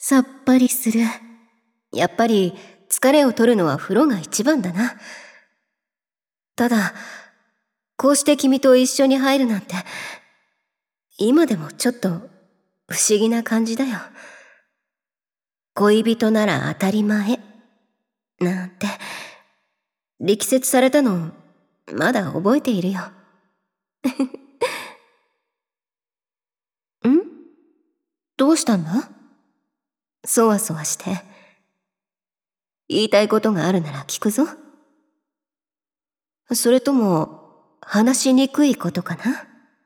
さっぱりする。やっぱり疲れを取るのは風呂が一番だな。ただ、こうして君と一緒に入るなんて、今でもちょっと不思議な感じだよ。恋人なら当たり前、なんて、力説されたの、まだ覚えているよ。ん？どうしたんだ？そわそわして。言いたいことがあるなら聞くぞ。それとも、話しにくいことかな？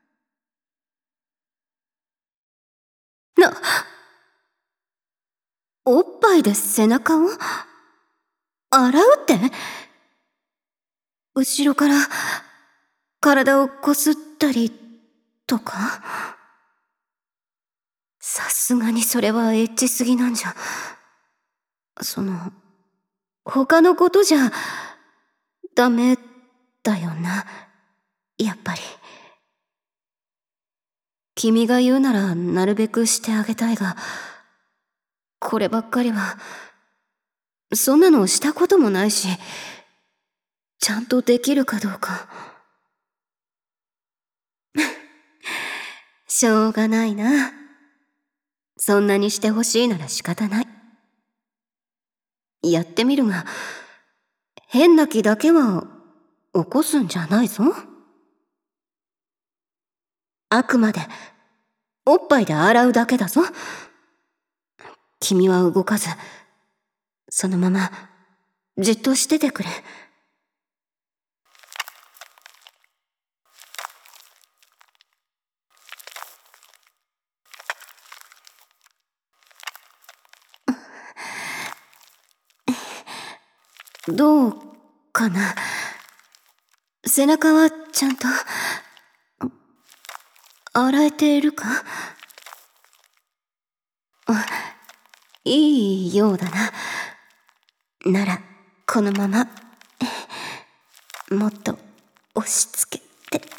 おっぱいで背中を洗うって？後ろから体をこすったりとか？さすがにそれはエッチすぎなんじゃ。他のことじゃダメだよな、やっぱり。君が言うならなるべくしてあげたいが、こればっかりは、そんなのしたこともないし、ちゃんとできるかどうか。しょうがないな。そんなにしてほしいなら仕方ない。やってみるが、変な気だけは起こすんじゃないぞ。あくまでおっぱいで洗うだけだぞ。君は動かず、そのままじっとしててくれ。どうかな。背中はちゃんと洗えているか？いいようだな。ならこのままもっと押し付けて。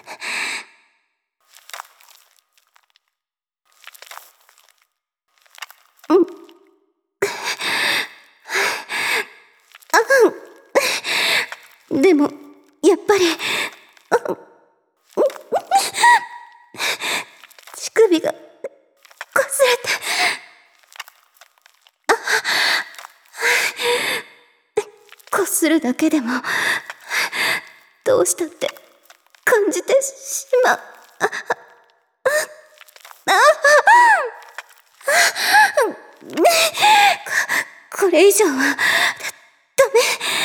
でもやっぱり乳首がこすれて。こするだけでもどうしたって感じてしまう。これ以上はダメ。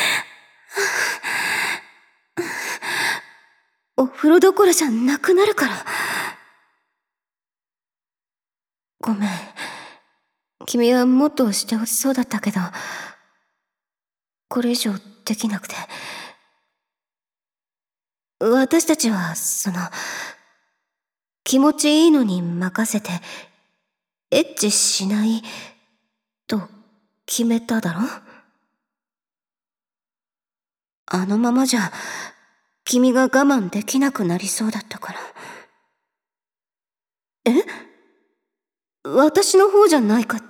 お風呂どころじゃなくなるから。ごめん。君はもっとしてほしそうだったけど、これ以上できなくて。私たちは気持ちいいのに任せてエッチしないと決めただろ。あのままじゃ君が我慢できなくなりそうだったから。え？私の方じゃないかって？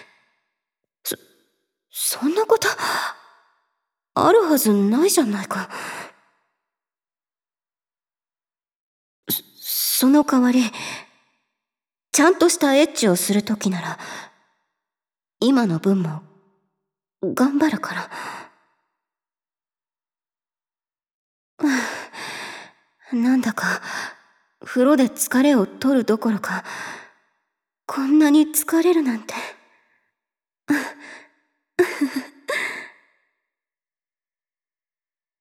そんなことあるはずないじゃないか。その代わり、ちゃんとしたエッチをするときなら、今の分も頑張るから。なんだか風呂で疲れを取るどころか、こんなに疲れるなんて。